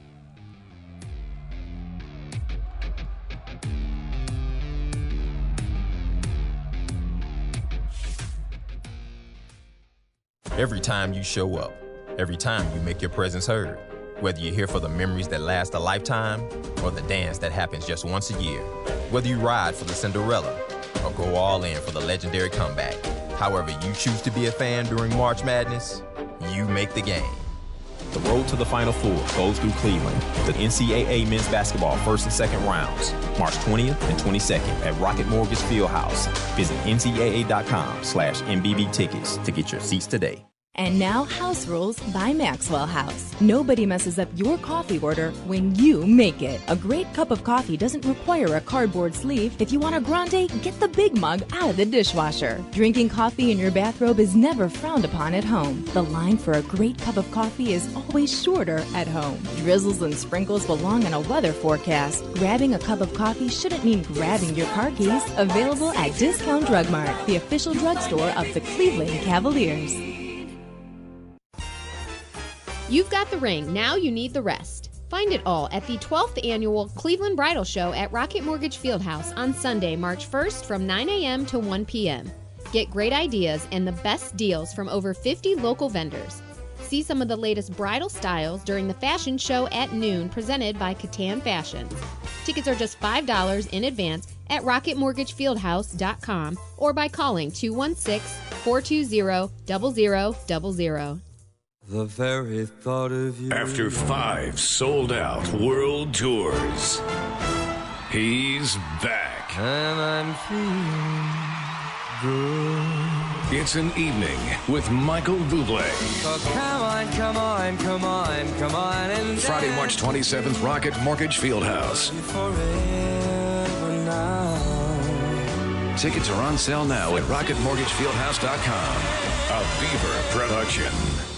Every time you show up, every time you make your presence heard, whether you're here for the memories that last a lifetime or the dance that happens just once a year, whether you ride for the Cinderella or go all in for the legendary comeback, however you choose to be a fan during March Madness, you make the game. The road to the Final Four goes through Cleveland. The NCAA men's basketball first and second rounds, March 20th and 22nd at Rocket Mortgage Fieldhouse. Visit ncaa.com/MBB tickets to get your seats today. And now, House Rules by Maxwell House. Nobody messes up your coffee order when you make it. A great cup of coffee doesn't require a cardboard sleeve. If you want a grande, get the big mug out of the dishwasher. Drinking coffee in your bathrobe is never frowned upon at home. The line for a great cup of coffee is always shorter at home. Drizzles and sprinkles belong in a weather forecast. Grabbing a cup of coffee shouldn't mean grabbing your car keys. Available at Discount Drug Mart, the official drugstore of the Cleveland Cavaliers. You've got the ring, now you need the rest. Find it all at the 12th Annual Cleveland Bridal Show at Rocket Mortgage Fieldhouse on Sunday, March 1st from 9 a.m. to 1 p.m. Get great ideas and the best deals from over 50 local vendors. See some of the latest bridal styles during the fashion show at noon presented by Catan Fashions. Tickets are just $5 in advance at rocketmortgagefieldhouse.com or by calling 216-420-0000. The very thought of you. After 5 sold-out world tours, he's back. And I'm feeling good. It's an evening with Michael Bublé. So come on, come on, come on, come on. And Friday, March 27th, Rocket Mortgage Fieldhouse. Forever now. Tickets are on sale now at rocketmortgagefieldhouse.com. A Beaver production.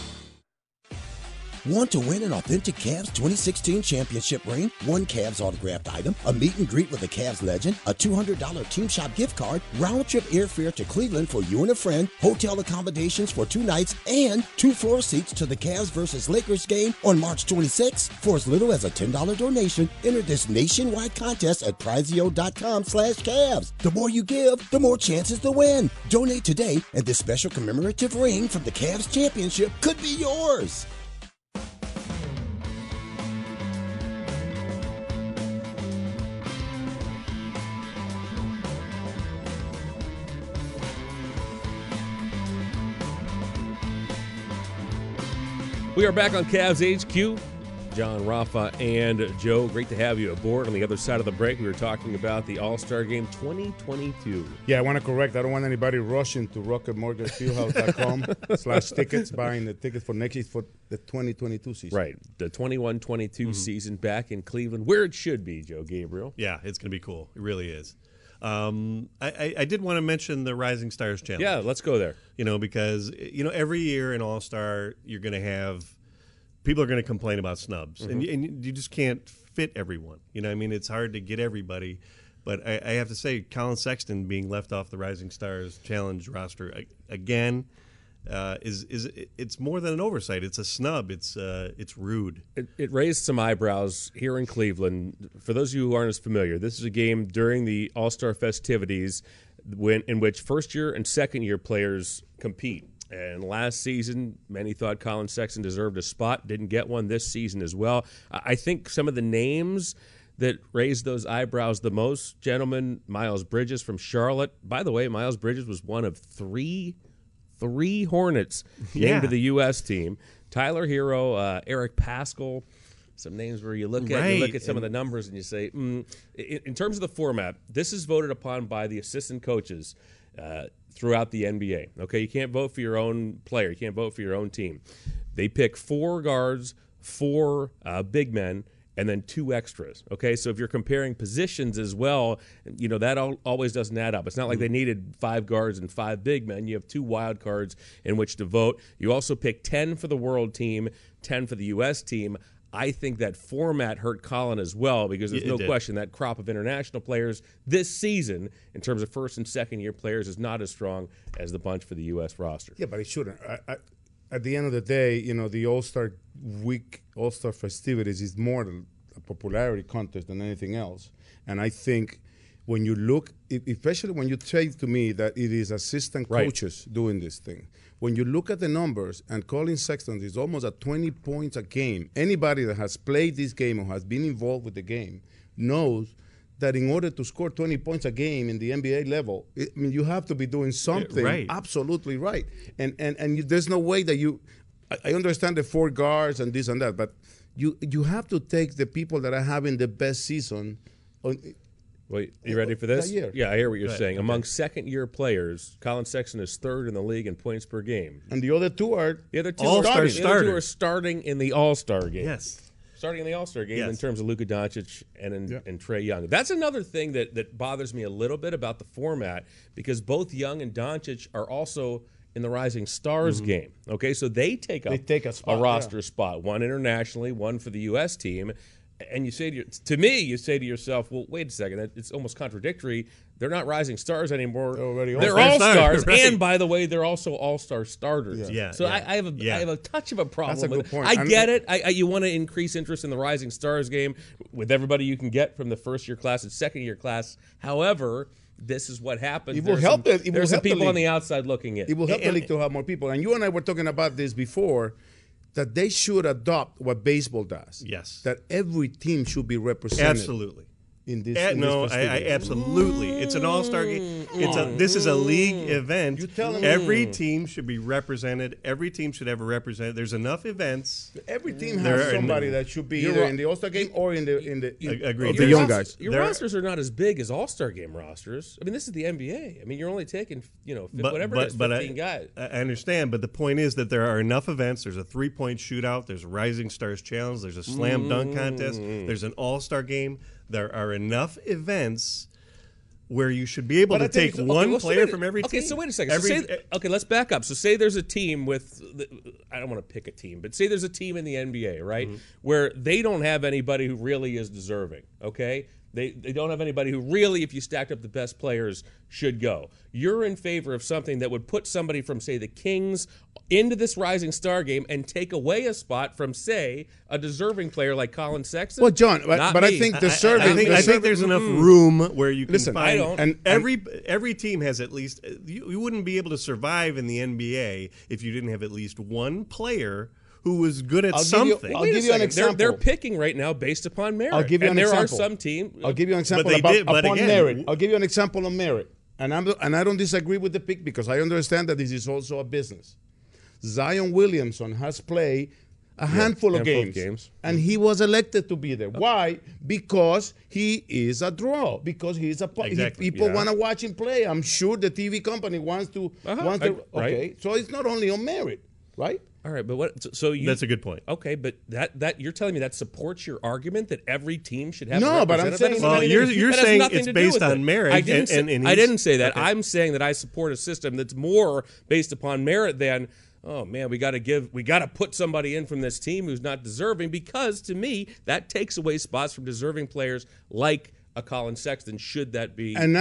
Want to win an authentic Cavs 2016 championship ring, 1 Cavs autographed item, a meet and greet with a Cavs legend, a $200 Team Shop gift card, round-trip airfare to Cleveland for you and a friend, hotel accommodations for 2 nights, and 2 floor seats to the Cavs versus Lakers game on March 26th? For as little as a $10 donation, enter this nationwide contest at prizeo.com/Cavs. The more you give, the more chances to win. Donate today, and this special commemorative ring from the Cavs championship could be yours. We are back on Cavs HQ. John, Rafa, and Joe, great to have you aboard. On the other side of the break, we were talking about the All-Star Game 2022. Yeah, I want to correct. I don't want anybody rushing to rocketmortgagefieldhouse.com/tickets, buying the tickets for next year for the 2022 season. Right, the 21-22 season back in Cleveland, where it should be, Joe Gabriel. Yeah, it's going to be cool. It really is. I did want to mention the Rising Stars Challenge. Yeah, let's go there. Because, every year in All-Star, you're going to have people are going to complain about snubs, and you just can't fit everyone. It's hard to get everybody. But I have to say, Colin Sexton being left off the Rising Stars Challenge roster again it's more than an oversight. It's a snub. It's rude. It raised some eyebrows here in Cleveland. For those of you who aren't as familiar, this is a game during the All-Star festivities in which first-year and second-year players compete. And last season, many thought Colin Sexton deserved a spot. Didn't get one this season as well. I think some of the names that raised those eyebrows the most, gentlemen, Miles Bridges from Charlotte. By the way, Miles Bridges was one of three Hornets named to the U.S. team. Tyler Hero, Eric Paschal, some names where you look at some of the numbers and you say, in terms of the format, this is voted upon by the assistant coaches throughout the NBA. Okay, you can't vote for your own player. You can't vote for your own team. They pick 4 guards, 4 big men, and then 2 extras. Okay, so if you're comparing positions as well, that always doesn't add up. It's not like they needed 5 guards and 5 big men. You have 2 wild cards in which to vote. You also pick 10 for the world team, 10 for the U.S. team. I think that format hurt Colin as well because there's no question that crop of international players this season, in terms of first and second year players, is not as strong as the bunch for the U.S. roster. Yeah, but it shouldn't. At the end of the day, the All-Star Week, All-Star festivities is more a popularity contest than anything else. And I think when you look, especially when you say to me that it is assistant coaches doing this thing, when you look at the numbers, and Colin Sexton is almost at 20 points a game, anybody that has played this game or has been involved with the game knows that in order to score 20 points a game in the NBA level, you have to be doing something absolutely right. And there's no way that I understand the 4 guards and this and that, but you have to take the people that are having the best season. Wait, you ready for this? That year. Yeah, I hear what you're saying. Among second-year players, Colin Sexton is 3rd in the league in points per game. And the other 2 are all-star starters. The other 2 are starting in the All-Star game. Yes. Starting in the All-Star game in terms of Luka Doncic and Trae Young. That's another thing that bothers me a little bit about the format, because both Young and Doncic are also in the Rising Stars game. Okay, so they take a roster spot, one internationally, one for the U.S. team. And you say to me, you say to yourself, well, wait a second, it's almost contradictory. They're not Rising Stars anymore. They're All-Stars. Right. And by the way, they're also All-Star starters. So I have a touch of a problem. That's a good point. I get it. You want to increase interest in the Rising Stars game with everybody you can get from the first-year class and second-year class. However, this is what happens. It will help. There's some people on the outside looking in. It will help the league to have more people. And you and I were talking about this before, that they should adopt what baseball does. Yes. That every team should be represented. Absolutely. In this, I absolutely. It's an all-star game. This is a league event. Every team should be represented. Every team should have a representative. There's enough events. Every team has somebody that should be either in the all-star game or in the young guys. Your rosters are not as big as all-star game rosters. I mean, this is the NBA. I mean, you're only taking whatever it is, 15 guys. I understand, but the point is that there are enough events. There's a 3-point shootout. There's a Rising Stars Challenge. There's a slam dunk contest. There's an all-star game. There are enough events where you should be able to take one player from every team. Okay, so wait a second. Let's back up. So say there's a team with, I don't want to pick a team, but say there's a team in the NBA, right, where they don't have anybody who really is deserving, okay? They don't have anybody who really, if you stacked up the best players, should go. You're in favor of something that would put somebody from, say, the Kings into this Rising Star game and take away a spot from, say, a deserving player like Colin Sexton? Well, John, but I think the survey... I think there's enough room where you can find... I don't. And every team has at least... You wouldn't be able to survive in the NBA if you didn't have at least one player who was good at something. I'll give you an example. They're picking right now based upon merit. I'll give you an example. There are some teams. I'll give you an example upon merit. I'll give you an example on merit. And I don't disagree with the pick because I understand that this is also a business. Zion Williamson has played a handful of games, and he was elected to be there. Why? Because he is a draw. Because he's a people want to watch him play. I'm sure the TV company wants to. Okay, so it's not only on merit, right? All right, but what? So that's a good point. Okay, but that you're telling me that supports your argument that every team should have. No, but I'm saying. Well, you're saying it's based on merit. I didn't say that. Okay. I'm saying that I support a system that's more based upon merit than. Oh man, we got to put somebody in from this team who's not deserving, because to me that takes away spots from deserving players like a Colin Sexton. Should that be? And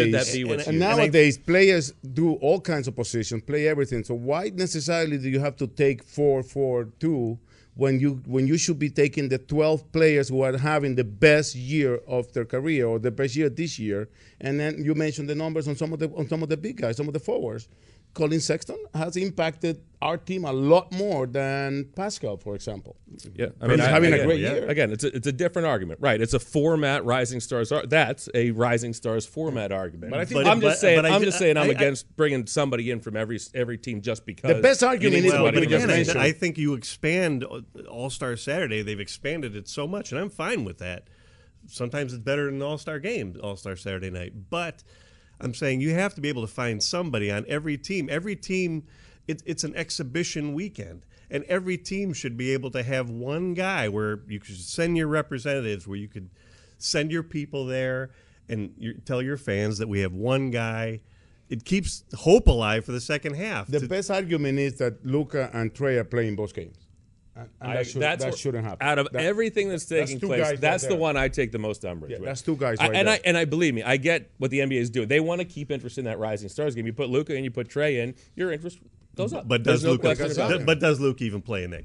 nowadays, players do all kinds of positions, play everything. So why necessarily do you have to take 4-4-2 when you should be taking the 12 players who are having the best year of their career or the best year this year? And then you mentioned the numbers on some of the big guys, some of the forwards. Colin Sexton has impacted our team a lot more than Pascal, for example. Yeah, I mean, he's having a great year. Again, it's a different argument, right? It's a format Rising Stars. That's a Rising Stars format argument. But I'm just saying I'm against bringing somebody in from every team just because. The best argument is what you just mentioned. I think you expand All-Star Saturday. They've expanded it so much, and I'm fine with that. Sometimes it's better than All-Star game, All-Star Saturday night, but. I'm saying you have to be able to find somebody on every team. Every team, it's an exhibition weekend, and every team should be able to have one guy where you could send your representatives, where you could send your people there and tell your fans that we have one guy. It keeps hope alive for the second half. The best argument is that Luka and Trae are playing both games. And that shouldn't happen. Out of everything that's taking place, that's the one I take the most umbrage with. That's two guys there. And I believe me, I get what the NBA is doing. They want to keep interest in that Rising Stars game. You put Luka and you put Trae in, your interest goes up. But does Luka even play in that game?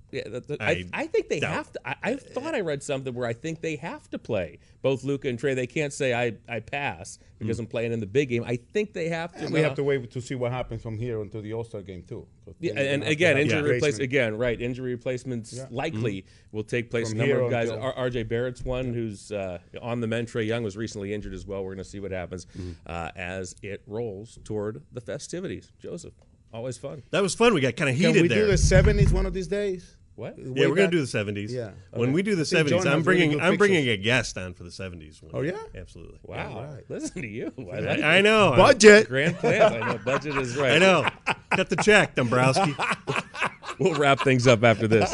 Yeah, I think they have to. I thought I read something where I think they have to play both Luka and Trae. They can't say I pass because I'm playing in the big game. I think they have to. And we have to wait to see what happens from here until the All-Star game too. Yeah, and again, injury replacement. Again, right? Injury replacements likely will take place. From a number of guys. R.J. Barrett's one who's on the mend. Trae Young was recently injured as well. We're going to see what happens as it rolls toward the festivities. Joseph, always fun. That was fun. We got kind of heated there. Can we do the 70s one of these days? What? Yeah, we're going to do the 70s. Yeah. When we do the 70s, I'm bringing a guest on for the 70s one. Oh, yeah? Absolutely. Wow. Yeah, right. Listen to you. I know. Budget. Grand plans. I know. Budget is right. I know. Cut the check, Dombrowski. We'll wrap things up after this.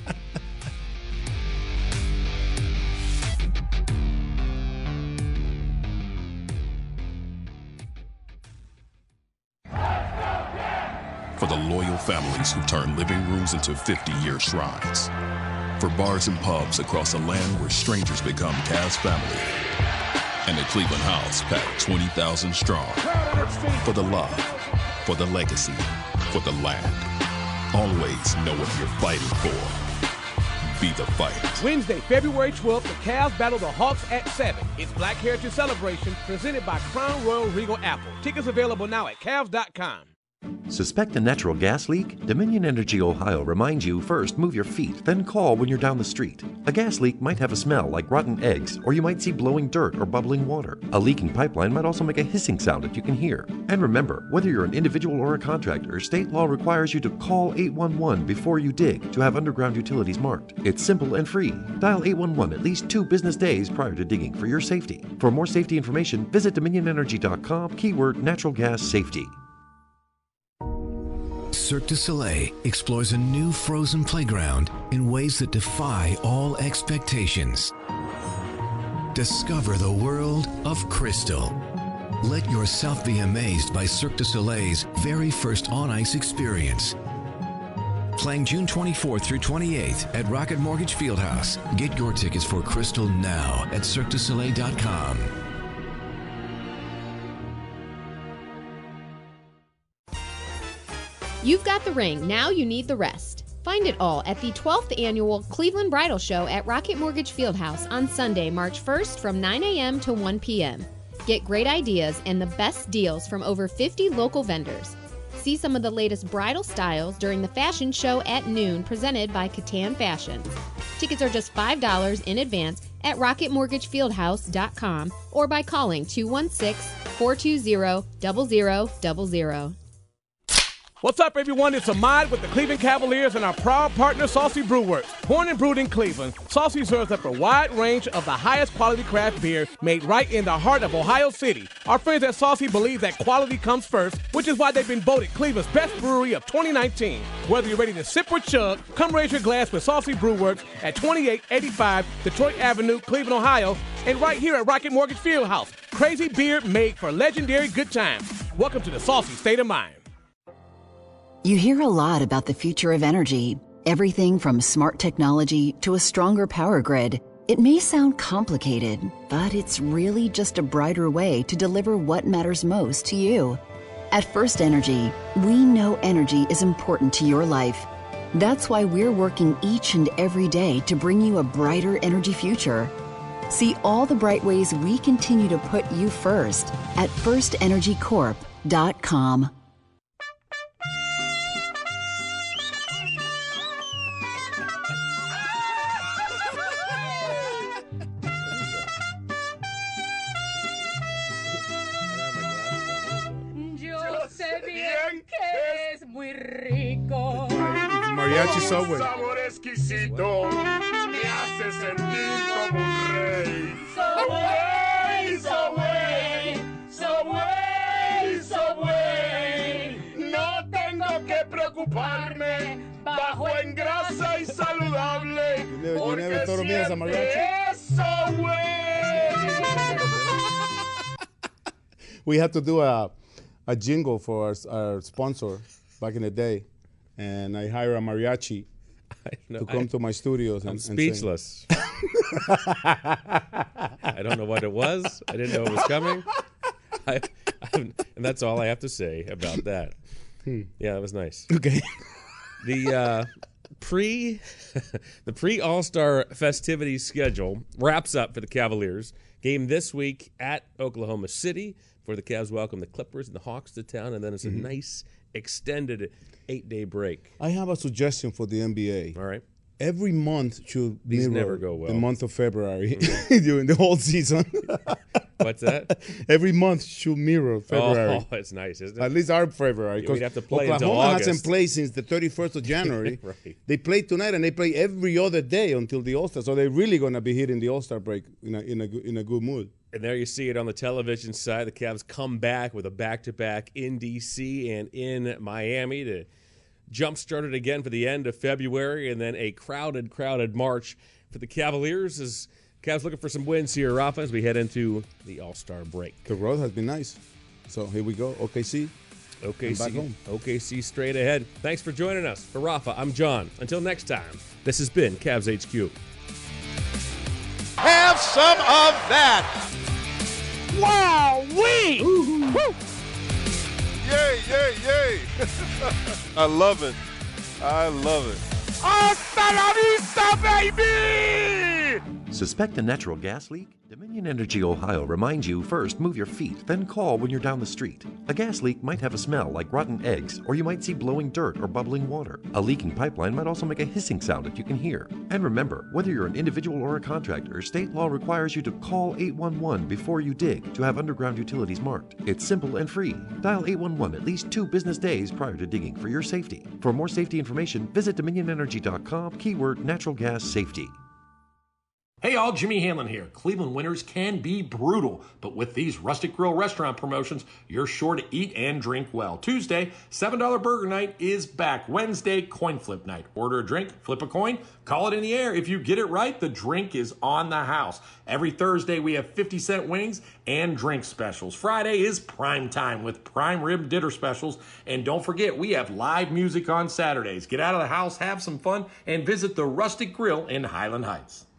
For the loyal families who turn living rooms into 50-year shrines. For bars and pubs across a land where strangers become Cavs family. And the Cleveland House packed 20,000 strong. For the love, for the legacy, for the land. Always know what you're fighting for. Be the fight. Wednesday, February 12th, the Cavs battle the Hawks at 7. It's Black Heritage Celebration presented by Crown Royal Regal Apple. Tickets available now at Cavs.com. Suspect a natural gas leak? Dominion Energy Ohio reminds you first move your feet, then call when you're down the street. A gas leak might have a smell like rotten eggs, or you might see blowing dirt or bubbling water. A leaking pipeline might also make a hissing sound that you can hear. And remember, whether you're an individual or a contractor, state law requires you to call 811 before you dig to have underground utilities marked. It's simple and free. Dial 811 at least 2 business days prior to digging for your safety. For more safety information, visit DominionEnergy.com, keyword natural gas safety. Cirque du Soleil explores a new frozen playground in ways that defy all expectations. Discover the world of Crystal. Let yourself be amazed by Cirque du Soleil's very first on-ice experience. Playing June 24th through 28th at Rocket Mortgage Fieldhouse. Get your tickets for Crystal now at CirqueDuSoleil.com. You've got the ring, now you need the rest. Find it all at the 12th Annual Cleveland Bridal Show at Rocket Mortgage Fieldhouse on Sunday, March 1st from 9 a.m. to 1 p.m. Get great ideas and the best deals from over 50 local vendors. See some of the latest bridal styles during the fashion show at noon presented by Catan Fashion. Tickets are just $5 in advance at rocketmortgagefieldhouse.com or by calling 216-420-0000. What's up, everyone? It's Ahmad with the Cleveland Cavaliers and our proud partner, Saucy Brewworks. Born and brewed in Cleveland, Saucy serves up a wide range of the highest quality craft beer made right in the heart of Ohio City. Our friends at Saucy believe that quality comes first, which is why they've been voted Cleveland's best brewery of 2019. Whether you're ready to sip or chug, come raise your glass with Saucy Brewworks at 2885 Detroit Avenue, Cleveland, Ohio, and right here at Rocket Mortgage Fieldhouse. Crazy beer made for legendary good times. Welcome to the Saucy State of Mind. You hear a lot about the future of energy, everything from smart technology to a stronger power grid. It may sound complicated, but it's really just a brighter way to deliver what matters most to you. At First Energy, we know energy is important to your life. That's why we're working each and every day to bring you a brighter energy future. See all the bright ways we continue to put you first at firstenergycorp.com. Mariachi Subway. Sabor exquisito, me hace sentir como un rey. Subway, Subway, Subway, Subway. No tengo que preocuparme, bajo en grasa y saludable. Porque siempre es Subway. We had to do a jingle for our sponsor back in the day. And I hire a mariachi to come to my studios. I'm speechless. I don't know what it was. I didn't know it was coming. And that's all I have to say about that. Yeah, that was nice. Okay. The the pre-All-Star festivities schedule wraps up for the Cavaliers. Game this week at Oklahoma City for the Cavs welcome the Clippers and the Hawks to town, and then it's a nice extended 8-day break. I have a suggestion for the NBA. All right. Every month should These mirror never go well. the month of February during the whole season. What's that? Every month should mirror February. Oh, it's nice, isn't it? At least our February. We'd have to play Oklahoma until August. hasn't played since the 31st of January. Right. They play tonight, and they play every other day until the All-Star. So they're really going to be hitting the All-Star break in a good mood. And there you see it on the television side. The Cavs come back with a back-to-back in D.C. and in Miami to jump-start it again for the end of February, and then a crowded March for the Cavaliers as Cavs looking for some wins here, Rafa, as we head into the All-Star break. The road has been nice. So here we go. OKC. Back home. OKC straight ahead. Thanks for joining us. For Rafa, I'm John. Until next time, this has been Cavs HQ. Have some of that. Wow-wee! Woo! Yay, yay, yay. I love it. Hasta la vista, baby! Suspect a natural gas leak? Dominion Energy Ohio reminds you first move your feet, then call when you're down the street. A gas leak might have a smell like rotten eggs, or you might see blowing dirt or bubbling water. A leaking pipeline might also make a hissing sound that you can hear. And remember, whether you're an individual or a contractor, state law requires you to call 811 before you dig to have underground utilities marked. It's simple and free. Dial 811 at least 2 business days prior to digging for your safety. For more safety information, visit DominionEnergy.com, keyword natural gas safety. Hey all, Jimmy Hanlon here. Cleveland winters can be brutal, but with these Rustic Grill restaurant promotions, you're sure to eat and drink well. Tuesday, $7 burger night is back. Wednesday, coin flip night. Order a drink, flip a coin, call it in the air. If you get it right, the drink is on the house. Every Thursday, we have 50-cent wings and drink specials. Friday is prime time with prime rib dinner specials. And don't forget, we have live music on Saturdays. Get out of the house, have some fun, and visit the Rustic Grill in Highland Heights.